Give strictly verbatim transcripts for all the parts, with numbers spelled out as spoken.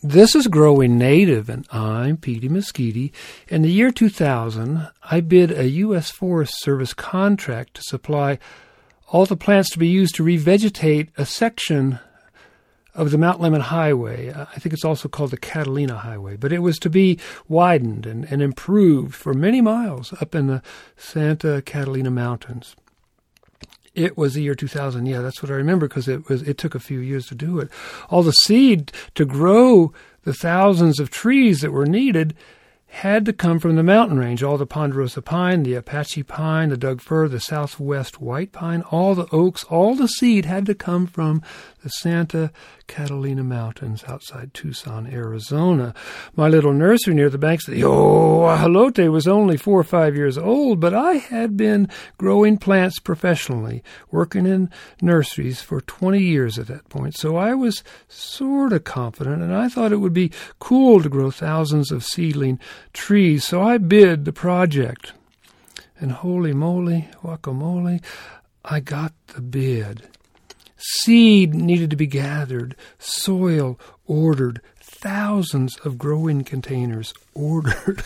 This is Growing Native, and I'm Petey Mesquite. In the year two thousand, I bid a U S Forest Service contract to supply all the plants to be used to revegetate a section of the Mount Lemmon Highway. I think it's also called the Catalina Highway, but it was to be widened and, and improved for many miles up in the Santa Catalina Mountains. It was the year two thousand. Yeah, that's what I remember because it was. It took a few years to do it. All the seed to grow the thousands of trees that were needed had to come from the mountain range. All the ponderosa pine, the Apache pine, the Doug fir, the southwest white pine, all the oaks, all the seed had to come from the Santa Catalina Mountains outside Tucson, Arizona. My little nursery near the banks of the Oahalote was only four or five years old, but I had been growing plants professionally, working in nurseries for twenty years at that point. So I was sort of confident, and I thought it would be cool to grow thousands of seedling trees. So I bid the project. And holy moly, guacamole, I got the bid. Seed needed to be gathered, soil ordered, thousands of growing containers ordered.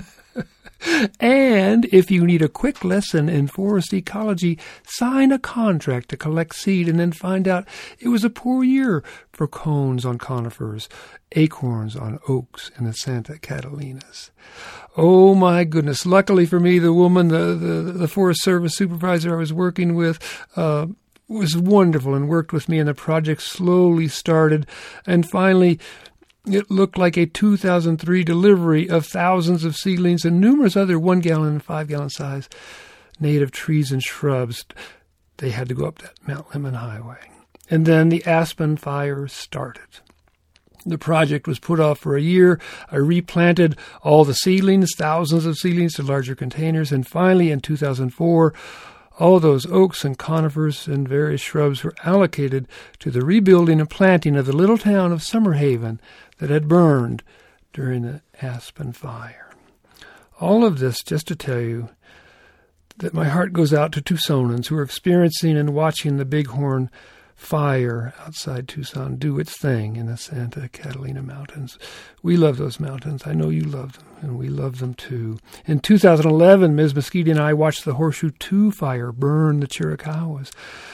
And if you need a quick lesson in forest ecology, sign a contract to collect seed and then find out it was a poor year for cones on conifers, acorns on oaks in the Santa Catalinas. Oh my goodness. Luckily for me, the woman, the, the, the Forest Service supervisor I was working with, uh, was wonderful and worked with me, and the project slowly started, and finally it looked like a two thousand three delivery of thousands of seedlings and numerous other one-gallon and five-gallon size native trees and shrubs. They had to go up that Mount Lemmon Highway. And then the aspen fire started. The project was put off for a year. I replanted all the seedlings, thousands of seedlings, to larger containers, and finally in two thousand four, all those oaks and conifers and various shrubs were allocated to the rebuilding and planting of the little town of Summerhaven that had burned during the aspen fire. All of this just to tell you that my heart goes out to Tucsonans who are experiencing and watching the Bighorn fire outside Tucson do its thing in the Santa Catalina Mountains. We love those mountains. I know you love them, and we love them too. In two thousand eleven, Miz Mesquite and I watched the Horseshoe two fire burn the Chiricahuas.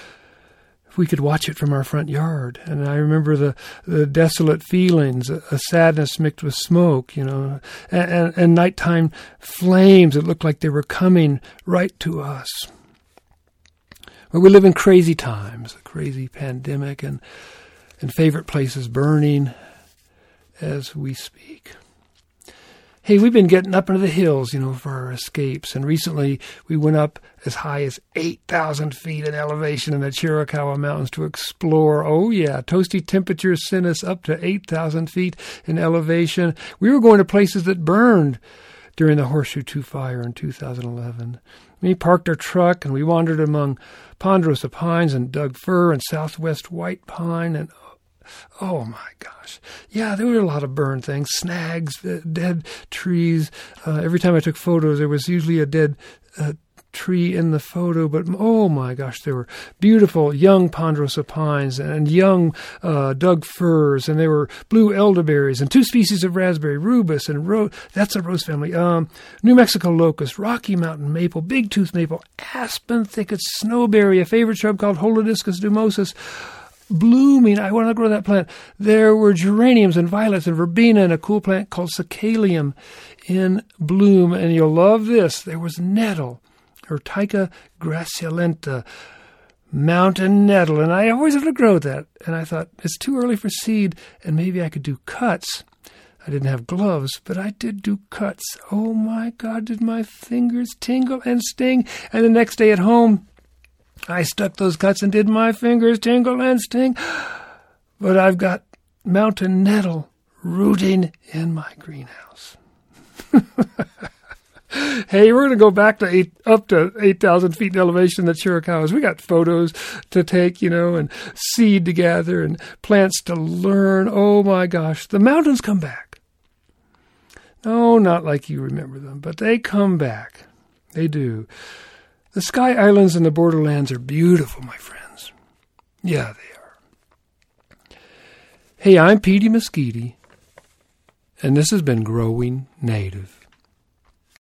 We could watch it from our front yard, and I remember the, the desolate feelings, a, a sadness mixed with smoke, you know, and, and, and nighttime flames that looked like they were coming right to us. Well, we live in crazy times, a crazy pandemic, and, and favorite places burning as we speak. Hey, we've been getting up into the hills, you know, for our escapes, and recently we went up as high as eight thousand feet in elevation in the Chiricahua Mountains to explore. Oh, yeah, toasty temperatures sent us up to eight thousand feet in elevation. We were going to places that burned during the Horseshoe two fire in two thousand eleven. We parked our truck and we wandered among ponderosa pines and Doug fir and southwest white pine, and oh my gosh. Yeah, there were a lot of burned things, snags, uh, dead trees. Uh, every time I took photos, there was usually a dead uh, tree in the photo, but oh my gosh, there were beautiful young ponderosa pines and young uh, Doug firs, and there were blue elderberries and two species of raspberry, rubus and ro- that's a rose family, um, New Mexico locust, Rocky Mountain maple, big tooth maple, aspen thicket, snowberry, a favorite shrub called Holodiscus dumosus, blooming. I want to grow that plant. There were geraniums and violets and verbena and a cool plant called Sacalium in bloom, and you'll love this. There was nettle, Urtica graciolenta, mountain nettle, and I always wanted to grow that. And I thought, it's too early for seed, and maybe I could do cuts. I didn't have gloves, but I did do cuts. Oh my God, did my fingers tingle and sting. And the next day at home, I stuck those cuts and did my fingers tingle and sting. But I've got mountain nettle rooting in my greenhouse. Hey, we're going to go back to eight, up to eight thousand feet in elevation in the Chiricahuas. We got photos to take, you know, and seed to gather and plants to learn. Oh my gosh, the mountains come back. No, not like you remember them, but they come back. They do. The Sky Islands and the Borderlands are beautiful, my friends. Yeah, they are. Hey, I'm Petey Mesquite, And this has been Growing Native.